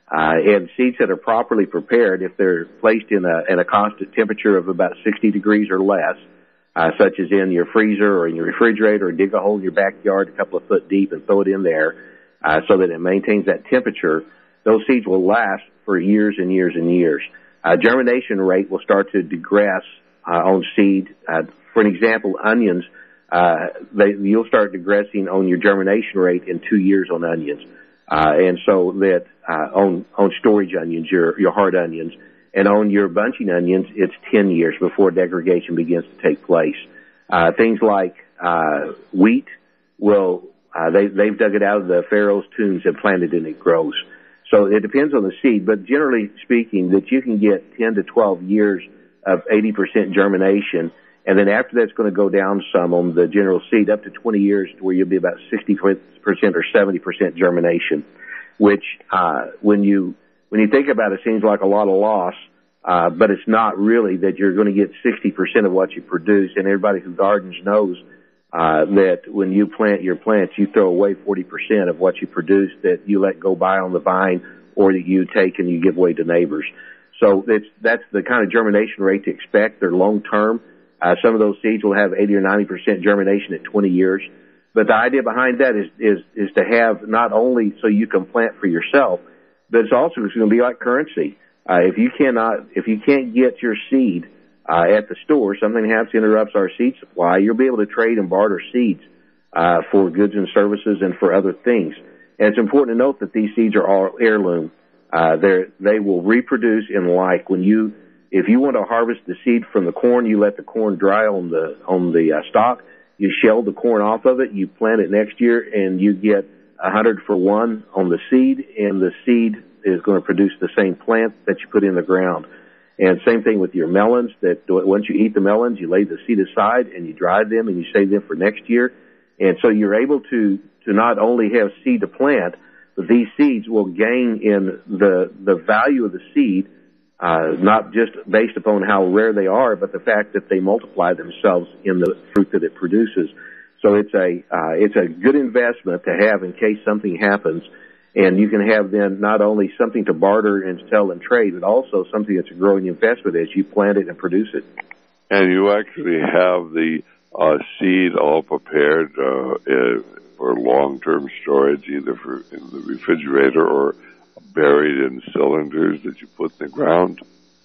Uh, and seeds that are properly prepared, if they're placed in a, in a constant temperature of about sixty degrees or less, uh, such as in your freezer or in your refrigerator, or dig a hole in your backyard a couple of foot deep and throw it in there, uh, so that it maintains that temperature, those seeds will last for years and years and years. Uh, germination rate will start to digress, uh, on seed. Uh, for an example, onions, uh, they, you'll start digressing on your germination rate in two years on onions. Uh, and so that, uh, on, on storage onions, your, your hard onions, and on your bunching onions, it's ten years before degradation begins to take place. Uh, things like, uh, wheat will, uh, they, they've dug it out of the Pharaoh's tombs and planted it and it grows. So it depends on the seed, but generally speaking, that you can get ten to twelve years of eighty percent germination, and then after that's going to go down some on the general seed, up to twenty years, to where you'll be about sixty percent or seventy percent germination, which, uh, when you, when you think about it, seems like a lot of loss, uh, but it's not really. That you're going to get sixty percent of what you produce, and everybody who gardens knows, uh, that when you plant your plants, you throw away forty percent of what you produce that you let go by on the vine, or that you take and you give away to neighbors. So that's, that's the kind of germination rate to expect. They're long term. Uh, some of those seeds will have eighty or ninety percent germination at twenty years. But the idea behind that is, is, is to have not only so you can plant for yourself, but it's also it's going to be like currency. Uh, if you cannot, if you can't get your seed, uh, at the store, something happens, interrupts our seed supply, you'll be able to trade and barter seeds, uh, for goods and services and for other things. And it's important to note that these seeds are all heirloom. Uh, they're, they will reproduce in like when you, if you want to harvest the seed from the corn, you let the corn dry on the, on the uh, stalk. You shell the corn off of it. You plant it next year and you get a hundred for one on the seed, and the seed is going to produce the same plant that you put in the ground. And same thing with your melons, that once you eat the melons, you lay the seed aside and you dry them and you save them for next year. And so you're able to, to not only have seed to plant, but these seeds will gain in the, the value of the seed, uh, not just based upon how rare they are, but the fact that they multiply themselves in the fruit that it produces. So it's a, uh, it's a good investment to have in case something happens. And you can have then not only something to barter and sell and trade, but also something that's a growing investment as you plant it and produce it. And you actually have the uh, seed all prepared uh, for long-term storage, either for in the refrigerator or buried in cylinders that you put in the ground.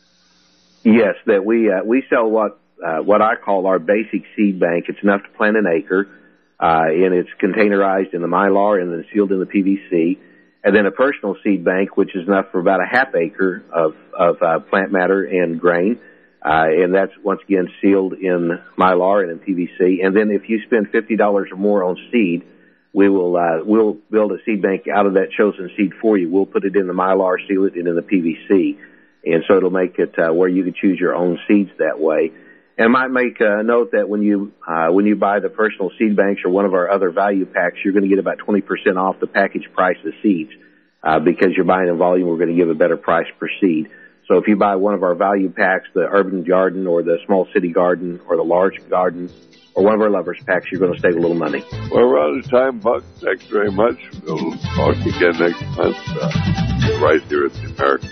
Yes, that we uh, we sell what uh, what I call our basic seed bank. It's enough to plant an acre, uh, and it's containerized in the Mylar and then sealed in the P V C. And then a personal seed bank, which is enough for about a half acre of, of uh, plant matter and grain. Uh, and that's, once again, sealed in Mylar and in P V C. And then if you spend fifty dollars or more on seed, we will, uh, we'll build a seed bank out of that chosen seed for you. We'll put it in the Mylar, seal it, and in the P V C. And so it'll make it, uh, where you can choose your own seeds that way. And I might make a note that when you, uh, when you buy the personal seed banks or one of our other value packs, you're going to get about twenty percent off the package price of seeds, uh, because you're buying in volume. We're going to give a better price per seed. So if you buy one of our value packs, the Urban Garden or the Small City Garden or the Large Garden or one of our Lovers packs, you're going to save a little money. Well, we're out of time, Buck. Thanks very much. We'll talk again next month, uh, right here at the American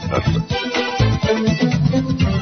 Network.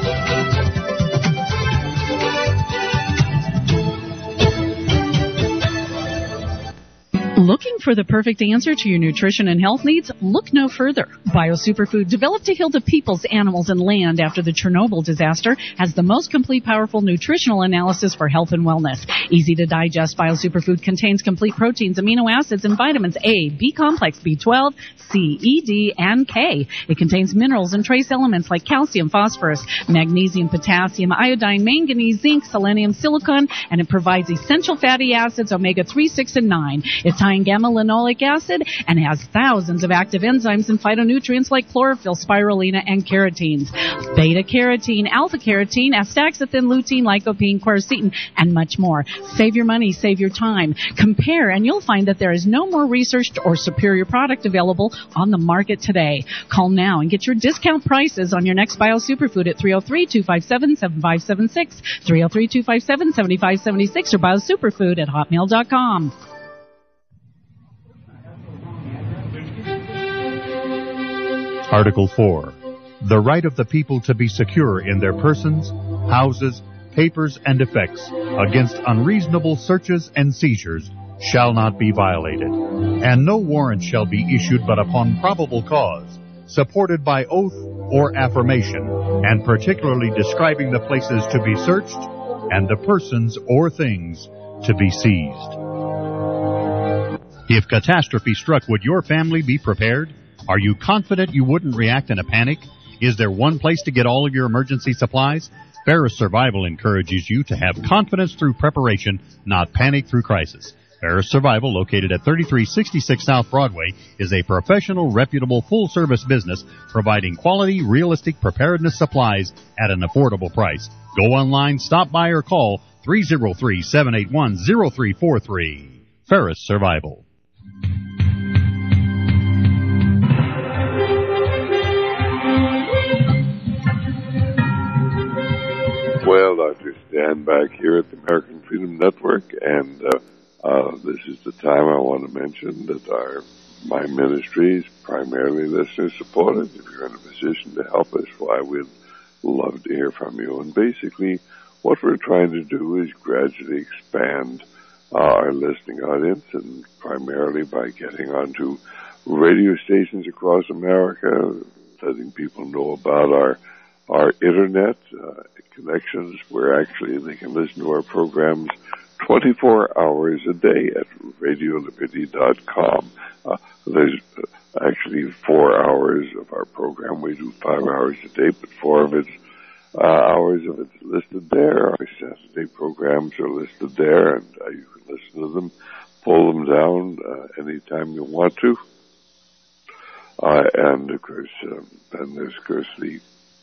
Looking for the perfect answer to your nutrition and health needs? Look no further. BioSuperfood, developed to heal the peoples, animals, and land after the Chernobyl disaster, has the most complete, powerful nutritional analysis for health and wellness. Easy to digest, BioSuperfood contains complete proteins, amino acids, and vitamins A, B complex, B twelve, C, E, D, and K. It contains minerals and trace elements like calcium, phosphorus, magnesium, potassium, iodine, manganese, zinc, selenium, silicon, and it provides essential fatty acids, omega three, six, and nine. It's high in gamma-linoleic acid and has thousands of active enzymes and phytonutrients like chlorophyll, spirulina, and carotenes. Beta-carotene, alpha-carotene, astaxanthin, lutein, lycopene, quercetin, and much more. Save your money, save your time. Compare, and you'll find that there is no more researched or superior product available on the market today. Call now and get your discount prices on your next BioSuperfood at three oh three, two five seven, seven five seven six, three oh three, two five seven, seven five seven six, or biosuperfood at hotmail dot com. Article four. The right of the people to be secure in their persons, houses, papers, and effects against unreasonable searches and seizures shall not be violated, and no warrant shall be issued but upon probable cause, supported by oath or affirmation, and particularly describing the places to be searched and the persons or things to be seized. If catastrophe struck, would your family be prepared? Are you confident you wouldn't react in a panic? Is there one place to get all of your emergency supplies? Ferris Survival encourages you to have confidence through preparation, not panic through crisis. Ferris Survival, located at thirty-three sixty-six South Broadway, is a professional, reputable, full-service business providing quality, realistic preparedness supplies at an affordable price. Go online, stop by, or call three oh three, seven eight one, oh three four three. Ferris Survival. Well, Doctor Stan back here at the American Freedom Network, and uh, uh, this is the time I want to mention that our my ministry is primarily listener-supported. If you're in a position to help us, why, we'd love to hear from you. And basically, what we're trying to do is gradually expand uh, our listening audience, and primarily by getting onto radio stations across America, letting people know about our our internet uh, connections, where actually they can listen to our programs twenty-four hours a day at radio liberty dot com. Uh, there's actually four hours of our program. We do five hours a day, but four of it's uh, hours of it's listed there. Our Saturday programs are listed there, and uh, you can listen to them, pull them down uh, anytime you want to. Uh, and of course, um, then there's of course the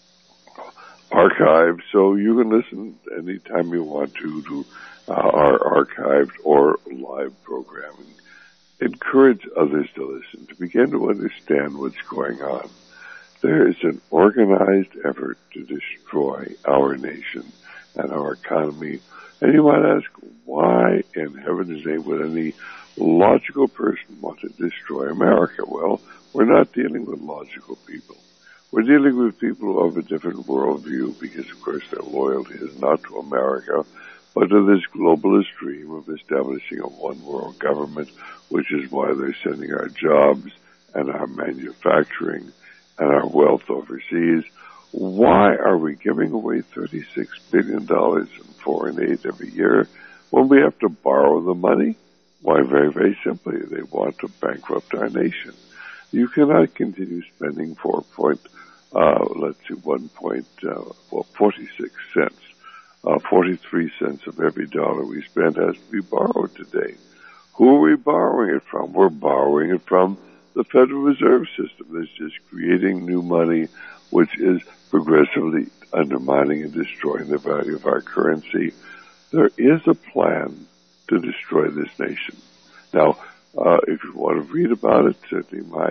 archive, so you can listen anytime you want to to uh, our archived or live programming. Encourage others to listen, to begin to understand what's going on. There is an organized effort to destroy our nation and our economy. And you might ask, why in heaven's name would any logical person want to destroy America? Well, we're not dealing with logical people. We're dealing with people who have a different worldview because, of course, their loyalty is not to America, but to this globalist dream of establishing a one-world government, which is why they're sending our jobs and our manufacturing and our wealth overseas. Why are we giving away thirty-six billion dollars in foreign aid every year when we have to borrow the money? Why, very, very simply, they want to bankrupt our nation. You cannot continue spending four point, uh, let's see, one point, uh, well, forty-six cents. Uh, forty-three cents of every dollar we spend has to be borrowed today. Who are we borrowing it from? We're borrowing it from the Federal Reserve System that's just creating new money, which is progressively undermining and destroying the value of our currency. There is a plan to destroy this nation. Now, uh, if you want to read about it, certainly my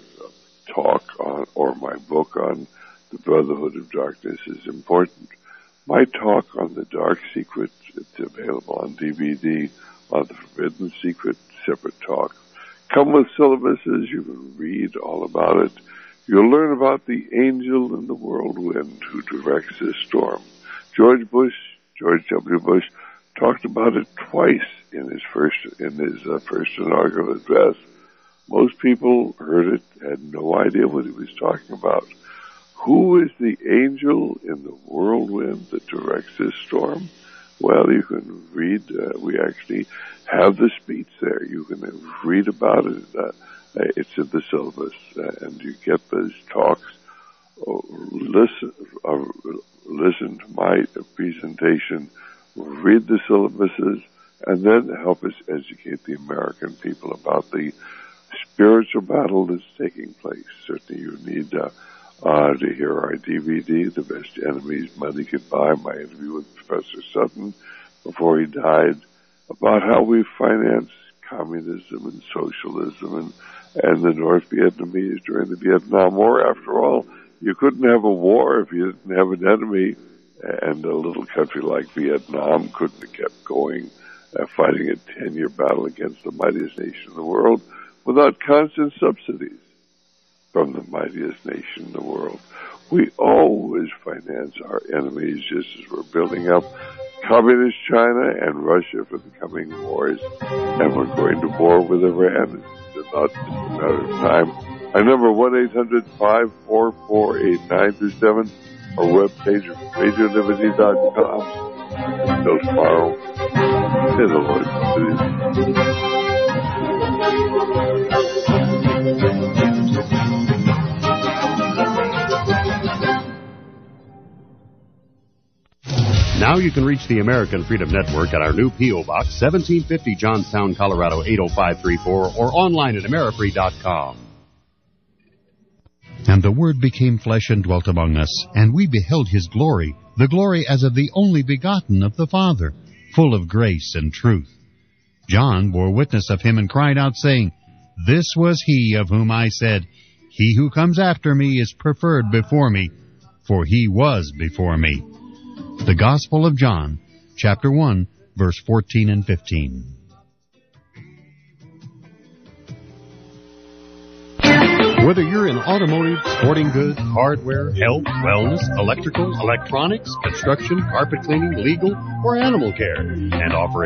uh, talk on, or my book on the Brotherhood of Darkness is important. My talk on the Dark Secret, it's available on D V D, on the Forbidden Secret, separate talk. Come with syllabuses, you can read all about it. You'll learn about the angel in the whirlwind who directs this storm. George Bush, George W. Bush, talked about it twice in his first in his uh, first inaugural address. Most people heard it, had no idea what he was talking about. Who is the angel in the whirlwind that directs this storm? Well, you can read. Uh, we actually have the speech there. You can read about it. Uh, it's in the syllabus, uh, and you get those talks. Uh, listen, uh, listen to my presentation. Read the syllabuses, and then help us educate the American people about the spiritual battle that's taking place. Certainly, you need uh, uh, to hear our D V D, The Best Enemies Money Could Buy, my interview with Professor Sutton before he died, about how we finance communism and socialism and, and the North Vietnamese during the Vietnam War. After all, you couldn't have a war if you didn't have an enemy, and a little country like Vietnam couldn't have kept going, uh, fighting a ten-year battle against the mightiest nation in the world without constant subsidies. from the mightiest nation in the world. We always finance our enemies just as we're building up Communist China and Russia for the coming wars. And we're going to war with Iran. It's not just a matter of time. Our number one eight hundred five four four eight nine two seven. Our webpage is radio liberty dot com. Until tomorrow, may the Lord be with you. Now you can reach the American Freedom Network at our new P O. Box, seventeen fifty Johnstown, Colorado, eight oh five three four, or online at amerifree dot com. And the Word became flesh and dwelt among us, and we beheld His glory, the glory as of the only begotten of the Father, full of grace and truth. John bore witness of Him and cried out, saying, This was He of whom I said, He who comes after me is preferred before me, for He was before me. The Gospel of John, chapter one, verse fourteen and fifteen. Whether you're in automotive, sporting goods, hardware, health, wellness, electrical, electronics, construction, carpet cleaning, legal, or animal care, and offer